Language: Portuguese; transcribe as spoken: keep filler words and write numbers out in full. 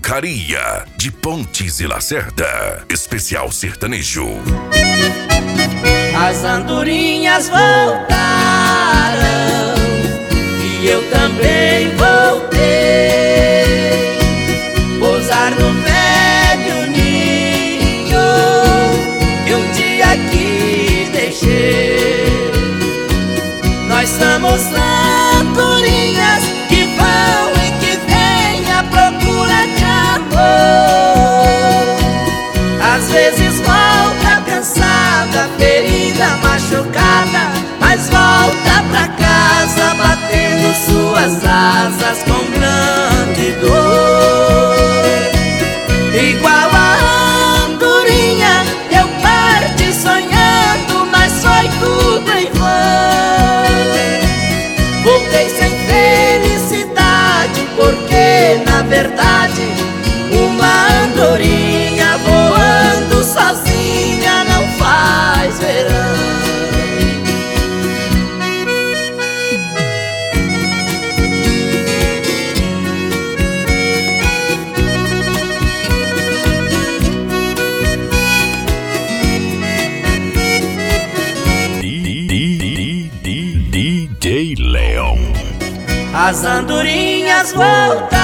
Vacaria, de Pontes e Lacerda. Especial sertanejo. As andorinhas voltaram e eu também voltei. Pousar no velho ninho que um dia aqui deixei. Nós somos andorinhas que vão e que vêm à procura de amor. Às vezes volta cansada, ferida, machucada, mas volta pra casa batendo suas asas com grande dor. Igual a andorinha eu parti sonhando, mas foi tudo em vão. Voltei sem felicidade, porque na verdade uma andorinha voando sozinha não faz verão. D J Leão. As andorinhas voltam